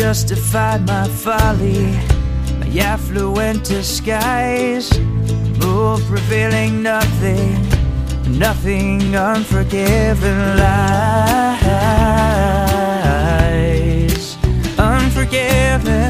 justified my folly, my affluent disguise, move revealing nothing, nothing, unforgiven lies, unforgiven.